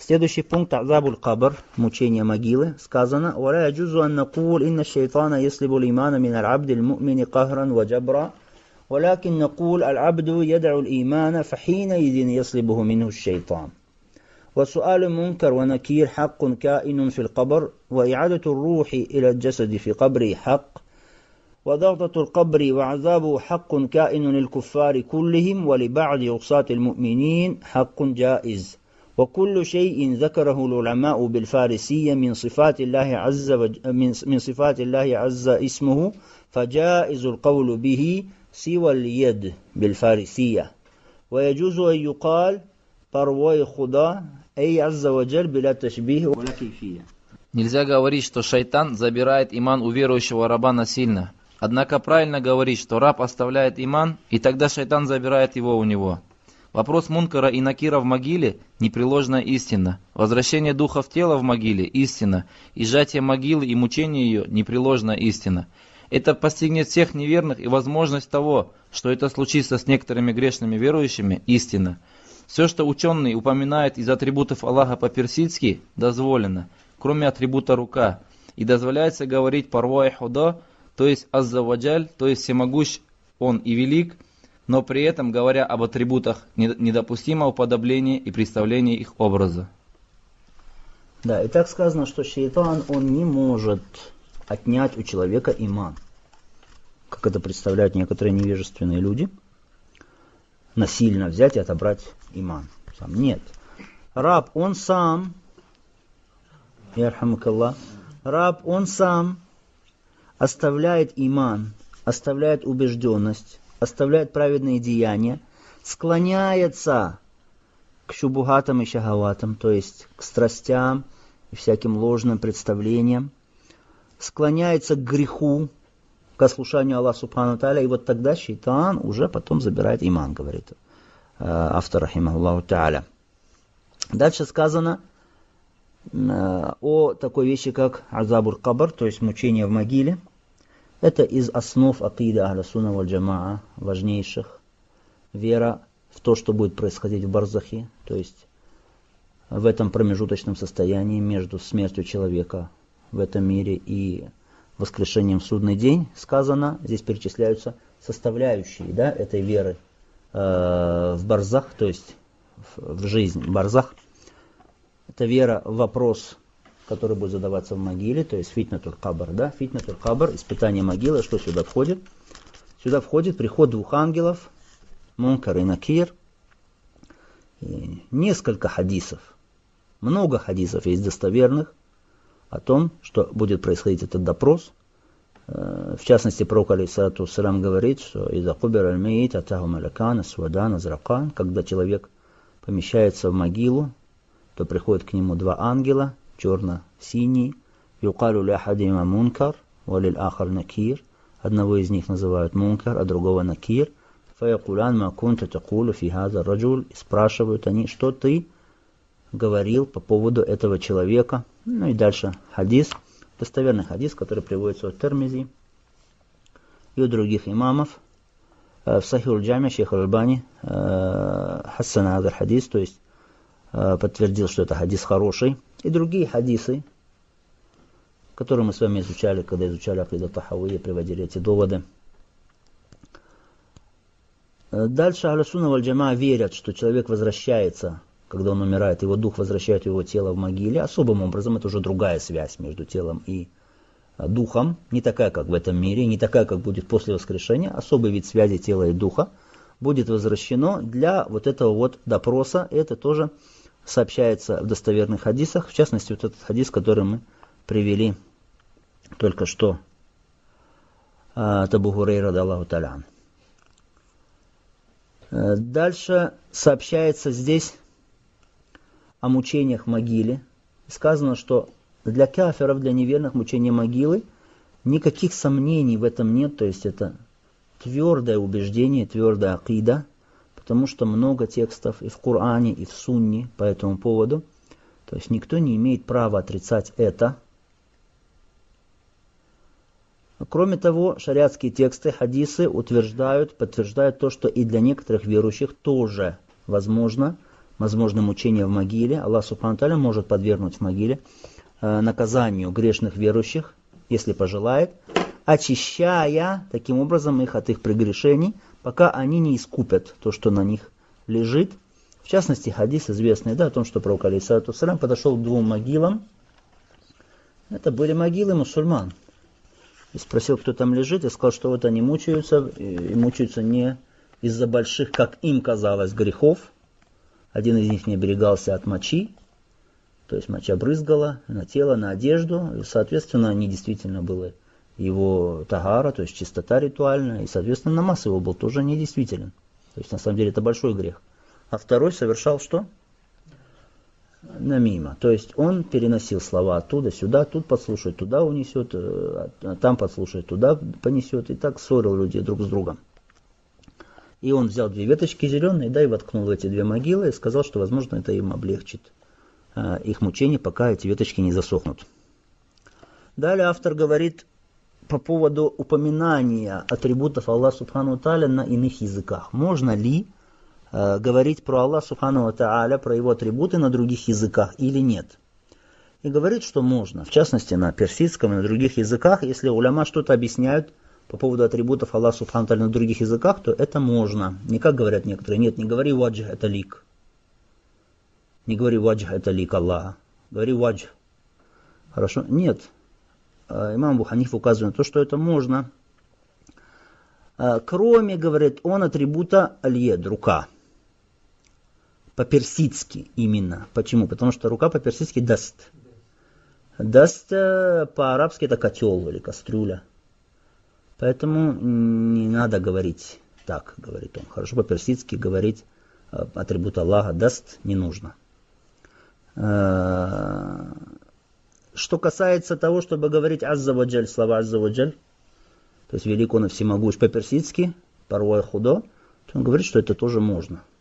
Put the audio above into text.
Следующий пункт азабуль кабр, мучение могилы. Сказано: «Валя яджузу ан накул инна шайтана яслибу лимана мин аль-абди аль-му'мини кахран ва джабра, валякин накул аль-абду яд'у аль-имана, фахинаидин яслибуху минху шайтан. وسؤال منكر ونكير حق كائن في القبر وإعادة الروح إلى الجسد في قبره حق وضغطة القبر وعذابه حق كائن للكفار كلهم ولبعض عصاة المؤمنين حق جائز وكل شيء ذكره العلماء بالفارسية من صفات الله عز اسمه فجائز القول به سوى اليد بالفارسية ويجوز أن يقال парвой худа, эй азза ваджаль биля ташбих валя кейфия». Нельзя говорить, что шайтан забирает иман у верующего раба насильно. Однако правильно говорить, что раб оставляет иман, и тогда шайтан забирает его у него. Вопрос Мункара и Накира в могиле – непреложная истина. Возвращение духа в тело в могиле – истина. И сжатие могилы и мучение ее – непреложная истина. Это постигнет всех неверных, и возможность того, что это случится с некоторыми грешными верующими – истина. Все, что ученые упоминают из атрибутов Аллаха по-персидски, дозволено, кроме атрибута рука. И дозволяется говорить парвой худа, то есть азза ваджаль, то есть всемогущ он и велик, но при этом, говоря об атрибутах, недопустимо уподобление и представление их образа. Да, и так сказано, что шайтан, он не может отнять у человека иман, как это представляют некоторые невежественные люди, насильно взять и отобрать иман. Нет. Раб, он сам, раб, он сам оставляет иман, оставляет убежденность, оставляет праведные деяния, склоняется к шубухатам и шахаватам, то есть к страстям и всяким ложным представлениям, склоняется к греху, к ослушанию Аллаха Субхану Тааля, и вот тогда шайтан уже потом забирает иман, говорит автор рахимахуллаху Тааля. Дальше сказано о такой вещи, как азабуль кабр, то есть мучение в могиле. Это из основ акиды ахля сунна валь джамаа, важнейших. Вера в то, что будет происходить в барзахе, то есть в этом промежуточном состоянии между смертью человека в этом мире и воскрешением в судный день. Сказано, здесь перечисляются составляющие, да, этой веры в барзах, то есть в жизнь барзах. Это вера в вопрос, который будет задаваться в могиле, то есть фитнатуль кабр, да, фитнатуль кабр, испытание могилы. Что сюда входит? Сюда входит приход двух ангелов, Мункар и Накир, и несколько хадисов, много хадисов есть достоверных о том, что будет происходить этот допрос. В частности, пророк алейхиссалату вассалям говорит, что «Иза кубир аль-мейт атаху малякан асвадан азракан», когда человек помещается в могилу, то приходят к нему два ангела, черно-синий, «Юкалю ля хадима мункар, валиль ахар накир», одного из них называют мункар, а другого накир, «Фаякулян ма кунта такулу фи хаза раджуль», и спрашивают они, что ты говорил по поводу этого человека. Ну и дальше хадис, достоверный хадис, который приводится от Тирмизи и у других имамов. В Сахихуль Джами шейх Аль-Альбани хассана хазар хадис, то есть подтвердил, что это хадис хороший. И другие хадисы, которые мы с вами изучали, когда изучали акида тахавия, приводили эти доводы. Дальше ахлю сунна валь джамаа верят, что человек возвращается, когда он умирает, его дух возвращает его тело в могиле. Особым образом, это уже другая связь между телом и духом, не такая, как в этом мире, не такая, как будет после воскрешения. Особый вид связи тела и духа будет возвращено для вот этого вот допроса. Это тоже сообщается в достоверных хадисах, в частности, вот этот хадис, который мы привели только что от Абу Хурайры радиаллаху та'аля анху. Дальше сообщается здесь о мучениях в могиле. Сказано, что для кафиров, для неверных мучения могилы никаких сомнений в этом нет, то есть это твердое убеждение, твердая акида, потому что много текстов и в Коране, и в Сунне по этому поводу. То есть никто не имеет права отрицать это. Кроме того, шариатские тексты, хадисы подтверждают то, что и для некоторых верующих тоже возможно возможно мучение в могиле. Аллах Субхану ва Тааля может подвергнуть в могиле наказанию грешных верующих, если пожелает, очищая таким образом их от их прегрешений, пока они не искупят то, что на них лежит. В частности, хадис известный, да, о том, что пророк алейхиссалату вассалям подошел к двум могилам. Это были могилы мусульман. И спросил, кто там лежит, и сказал, что вот они мучаются, и мучаются не из-за больших, как им казалось, грехов. Один из них не оберегался от мочи, то есть моча брызгала на тело, на одежду, и, соответственно, они действительно были его тагара, то есть чистота ритуальная, и, соответственно, намаз его был тоже недействителен. То есть, на самом деле, это большой грех. А второй совершал что? Намима. То есть, он переносил слова оттуда сюда, тут подслушает, туда унесет, там подслушает, туда понесет, и так ссорил людей друг с другом. И он взял 2 веточки зеленые, да, и воткнул в эти 2 могилы, и сказал, что, возможно, это им облегчит их мучение, пока эти веточки не засохнут. Далее автор говорит по поводу упоминания атрибутов Аллаха Субхану ва Тааля на иных языках. Можно ли говорить про Аллаха Субхану ва Тааля, про его атрибуты на других языках или нет? И говорит, что можно, в частности на персидском и на других языках. Если уляма что-то объясняют по поводу атрибутов Аллаха Субхану ва Тааля на других языках, то это можно. Не как говорят некоторые, нет, не говори ваджх, это лик. Не говори ваджх, это лик Аллаха. Говори ваджх. Хорошо? Нет. Имам Абу Ханифа указывает на то, что это можно. Кроме, говорит он, атрибута аль-яд, рука. По-персидски именно. Почему? Потому что рука по-персидски даст. Даст по-арабски это котел или кастрюля. Поэтому не надо говорить так, говорит он. Хорошо по-персидски говорить атрибут Аллаха даст не нужно. Что касается того, чтобы говорить азза ва джаль, слова азза ва джаль, то есть велик он и всемогущ по-персидски, парвай худо, то он говорит, что это тоже можно.